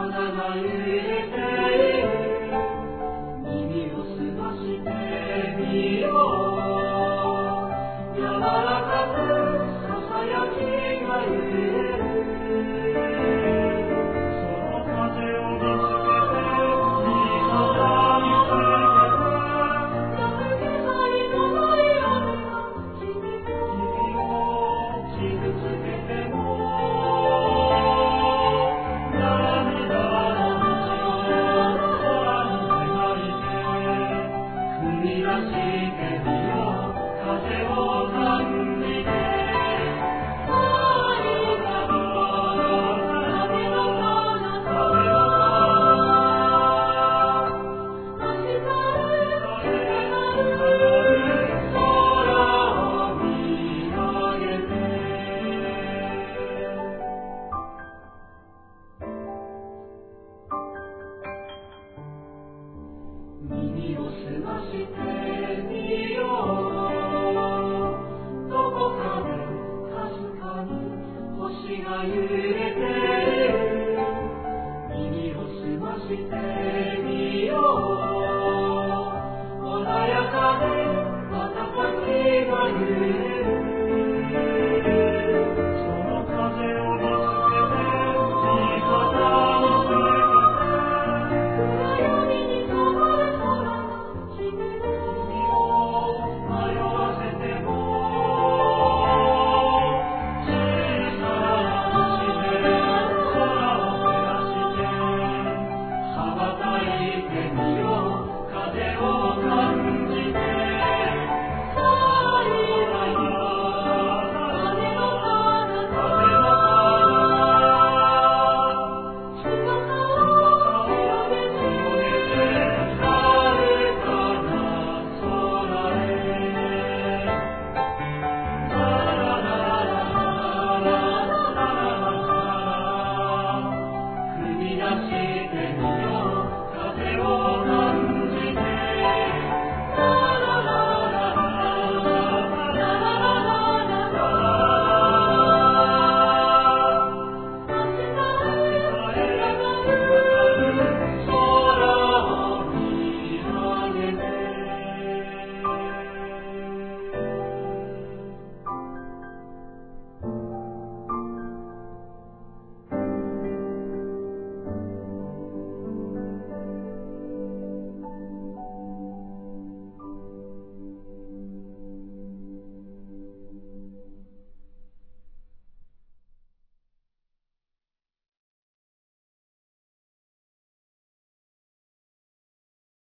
が揺れている。耳を澄ましてみよう。柔らかくささやきが揺れる。その風を見つけていざ見つけて、やる気配のない雨が君を傷つけても、涙の道を空に描いて踏み出してみよう。風を感じて、ありがとう。風の彼方、明日へ願う空を見上げて。耳を澄ましてみよう。どこかでかすかに星が揺れている。耳を澄ましてみよう。穏やかで暖かきが揺れる。